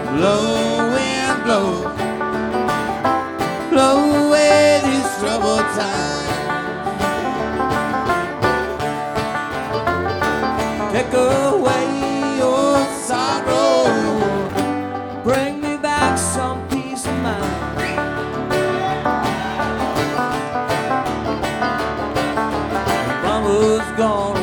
Blow, wind, blow. Blow away these troubled times. Take away your sorrow. Bring me back some peace of mind. Mama's gone